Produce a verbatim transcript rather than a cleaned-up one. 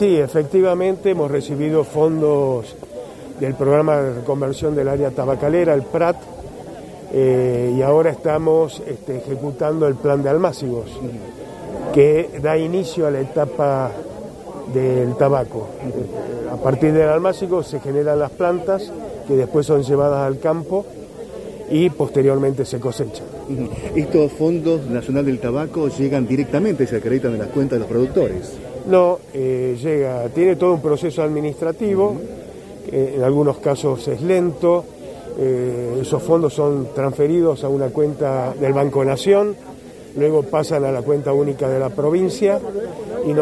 Sí, efectivamente hemos recibido fondos del programa de reconversión del área tabacalera, el P R A T, eh, y ahora estamos este, ejecutando el plan de Almácigos, que da inicio a la etapa del tabaco. A partir del Almácigo se generan las plantas que después son llevadas al campo y posteriormente se cosechan. ¿Estos fondos Nacional del Tabaco llegan directamente, se acreditan en las cuentas de los productores? No, eh, llega, tiene todo un proceso administrativo, eh, en algunos casos es lento, eh, esos fondos son transferidos a una cuenta del Banco Nación, luego pasan a la cuenta única de la provincia y no